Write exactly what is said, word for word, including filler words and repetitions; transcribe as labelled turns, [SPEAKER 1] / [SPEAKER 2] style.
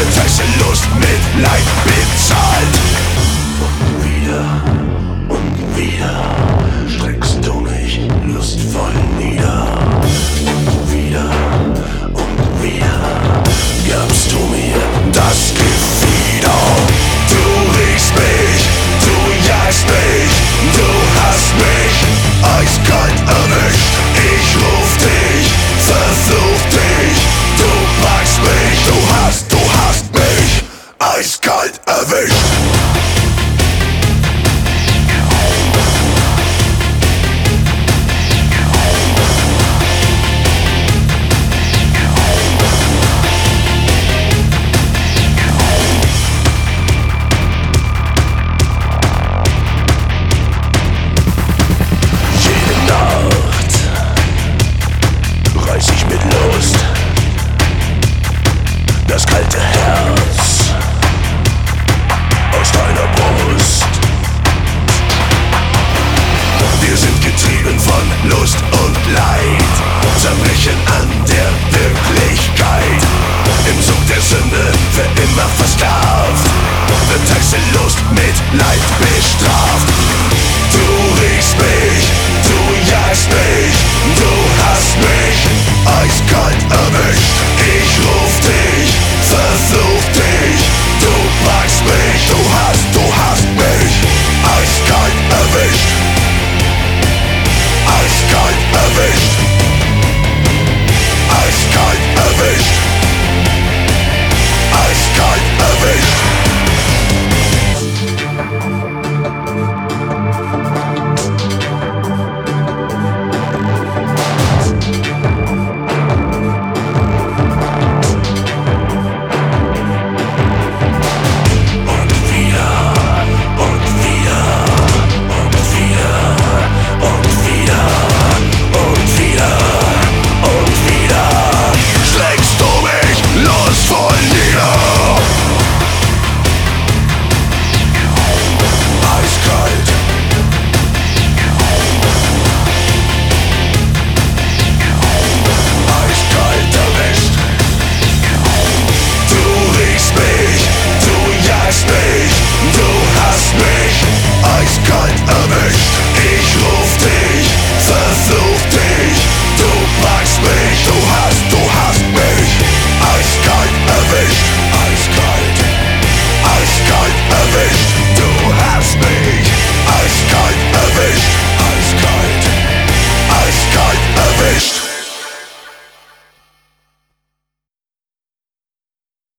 [SPEAKER 1] Betäusche Lust mit Leid bezahlt. Und wieder und wieder streckst du mich lustvoll nieder. Und wieder und wieder gabst du mir das Gefieder. Du riechst mich, du jagst mich, du hast mich eiskalt erwischt. Ich ruf dich, versuch dich, du packst mich, du hast, du hast mich eiskalt erwischt. Das kalte Herz aus deiner Brust. Wir sind getrieben von Lust und Leid, zerbrechen an der Wirklichkeit, im Sumpf der Sünde für immer versklavt.